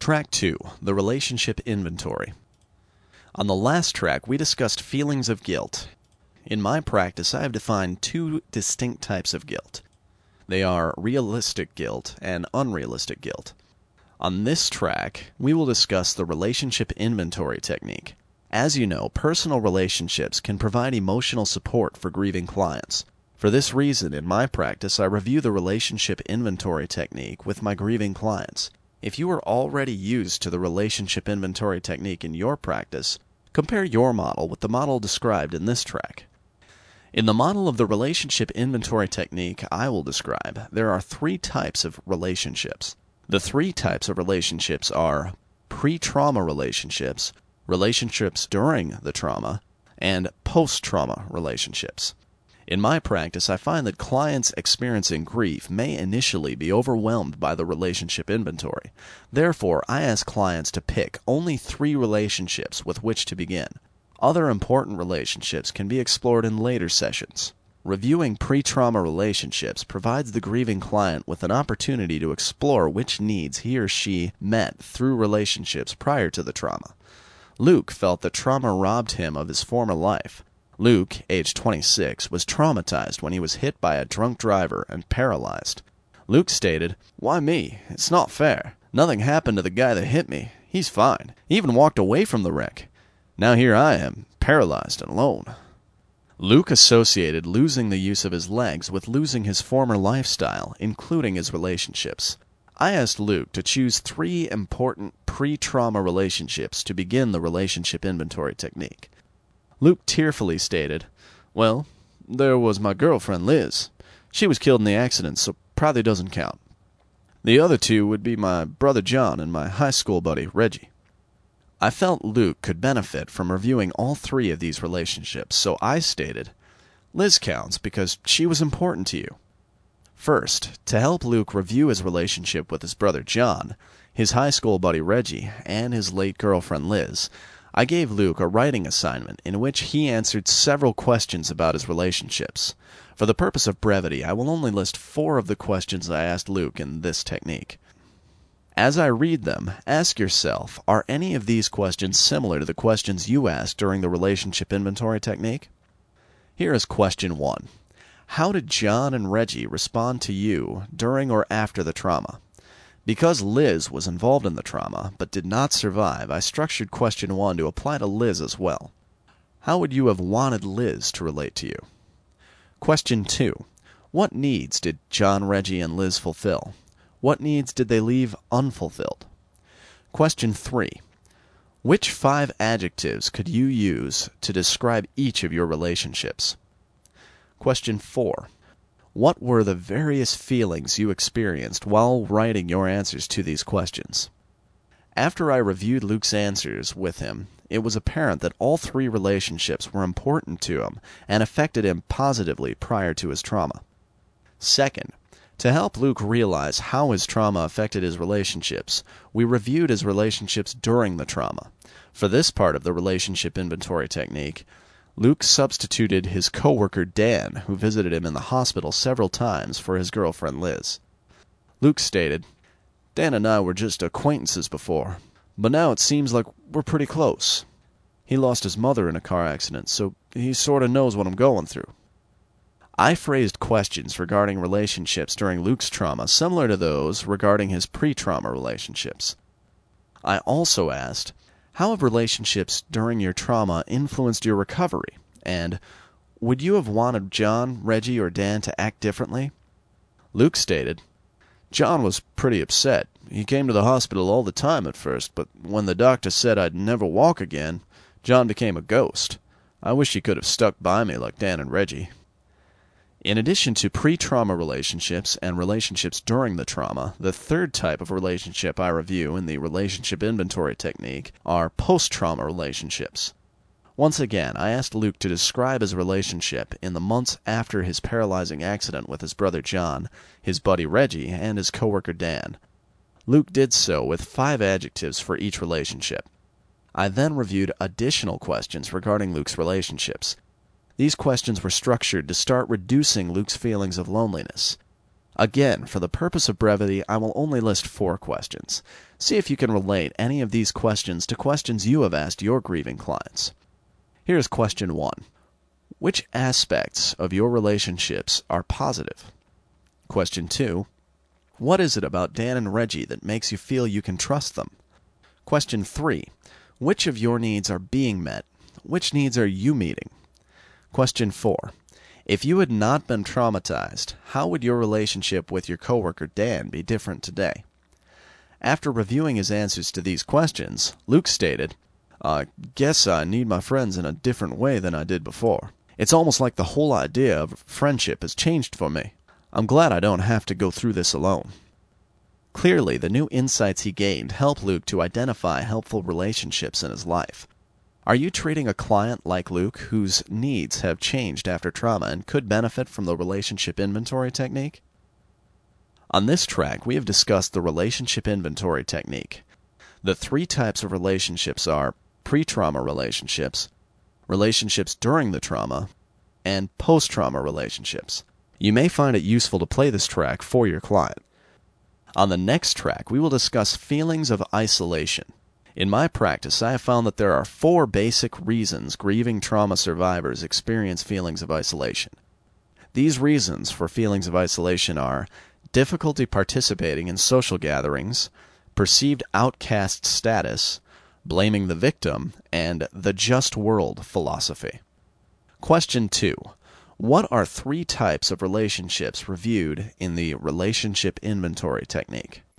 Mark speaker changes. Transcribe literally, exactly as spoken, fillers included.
Speaker 1: Track two, the Relationship Inventory. On the last track, we discussed feelings of guilt. In my practice, I have defined two distinct types of guilt. They are realistic guilt and unrealistic guilt. On this track, we will discuss the Relationship Inventory technique. As you know, personal relationships can provide emotional support for grieving clients. For this reason, in my practice, I review the Relationship Inventory technique with my grieving clients. If you are already used to the Relationship Inventory technique in your practice, compare your model with the model described in this track. In the model of the Relationship Inventory technique I will describe, there are three types of relationships. The three types of relationships are pre-trauma relationships, relationships during the trauma, and post-trauma relationships. In my practice, I find that clients experiencing grief may initially be overwhelmed by the relationship inventory. Therefore, I ask clients to pick only three relationships with which to begin. Other important relationships can be explored in later sessions. Reviewing pre-trauma relationships provides the grieving client with an opportunity to explore which needs he or she met through relationships prior to the trauma. Luke felt that trauma robbed him of his former life. Luke, age twenty-six, was traumatized when he was hit by a drunk driver and paralyzed. Luke stated, "Why me? It's not fair. Nothing happened to the guy that hit me. He's fine. He even walked away from the wreck. Now here I am, paralyzed and alone." Luke associated losing the use of his legs with losing his former lifestyle, including his relationships. I asked Luke to choose three important pre-trauma relationships to begin the relationship inventory technique. Luke tearfully stated, "Well, there was my girlfriend Liz. She was killed in the accident, so probably doesn't count. The other two would be my brother John and my high school buddy Reggie." I felt Luke could benefit from reviewing all three of these relationships, so I stated, "Liz counts because she was important to you." First, to help Luke review his relationship with his brother John, his high school buddy Reggie, and his late girlfriend Liz, I gave Luke a writing assignment in which he answered several questions about his relationships. For the purpose of brevity, I will only list four of the questions I asked Luke in this technique. As I read them, ask yourself, are any of these questions similar to the questions you asked during the relationship inventory technique? Here is question one. How did John and Reggie respond to you during or after the trauma? Because Liz was involved in the trauma, but did not survive, I structured question one to apply to Liz as well. How would you have wanted Liz to relate to you? Question two. What needs did John, Reggie, and Liz fulfill? What needs did they leave unfulfilled? Question three. Which five adjectives could you use to describe each of your relationships? Question four. What were the various feelings you experienced while writing your answers to these questions? After I reviewed Luke's answers with him, it was apparent that all three relationships were important to him and affected him positively prior to his trauma. Second, to help Luke realize how his trauma affected his relationships, we reviewed his relationships during the trauma. For this part of the relationship inventory technique, Luke substituted his coworker Dan, who visited him in the hospital several times, for his girlfriend Liz. Luke stated, "Dan and I were just acquaintances before, but now it seems like we're pretty close. He lost his mother in a car accident, so he sort of knows what I'm going through." I phrased questions regarding relationships during Luke's trauma similar to those regarding his pre-trauma relationships. I also asked, how have relationships during your trauma influenced your recovery? And would you have wanted John, Reggie, or Dan to act differently? Luke stated, "John was pretty upset. He came to the hospital all the time at first, but when the doctor said I'd never walk again, John became a ghost. I wish he could have stuck by me like Dan and Reggie." In addition to pre-trauma relationships and relationships during the trauma, the third type of relationship I review in the relationship inventory technique are post-trauma relationships. Once again, I asked Luke to describe his relationship in the months after his paralyzing accident with his brother John, his buddy Reggie, and his coworker Dan. Luke did so with five adjectives for each relationship. I then reviewed additional questions regarding Luke's relationships. These questions were structured to start reducing Luke's feelings of loneliness. Again, for the purpose of brevity, I will only list four questions. See if you can relate any of these questions to questions you have asked your grieving clients. Here's question one. Which aspects of your relationships are positive? Question two. What is it about Dan and Reggie that makes you feel you can trust them? Question three. Which of your needs are being met? Which needs are you meeting? Question four. If you had not been traumatized, how would your relationship with your coworker Dan be different today? After reviewing his answers to these questions, Luke stated, I guess I need my friends in a different way than I did before. It's almost like the whole idea of friendship has changed for me. I'm glad I don't have to go through this alone. Clearly, the new insights he gained helped Luke to identify helpful relationships in his life. Are you treating a client like Luke whose needs have changed after trauma and could benefit from the relationship inventory technique? On this track, we have discussed the relationship inventory technique. The three types of relationships are pre-trauma relationships, relationships during the trauma, and post-trauma relationships. You may find it useful to play this track for your client. On the next track, we will discuss feelings of isolation. In my practice, I have found that there are four basic reasons grieving trauma survivors experience feelings of isolation. These reasons for feelings of isolation are difficulty participating in social gatherings, perceived outcast status, blaming the victim, and the just world philosophy. Question two. What are three types of relationships reviewed in the relationship inventory technique?